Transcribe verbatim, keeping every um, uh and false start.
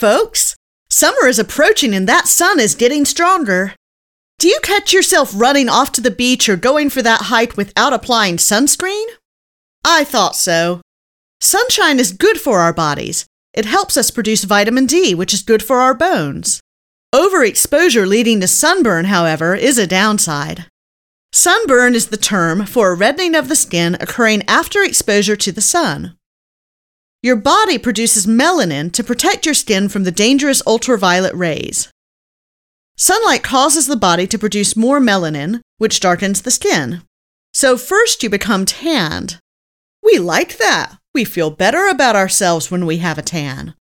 folks! Summer is approaching and that sun is getting stronger. Do you catch yourself running off to the beach or going for that hike without applying sunscreen? I thought so. Sunshine is good for our bodies. It helps us produce vitamin D, which is good for our bones. Overexposure leading to sunburn, however, is a downside. Sunburn is the term for a reddening of the skin occurring after exposure to the sun. Your body produces melanin to protect your skin from the dangerous ultraviolet rays. Sunlight causes the body to produce more melanin, which darkens the skin. So first you become tanned. We like that. We feel better about ourselves when we have a tan.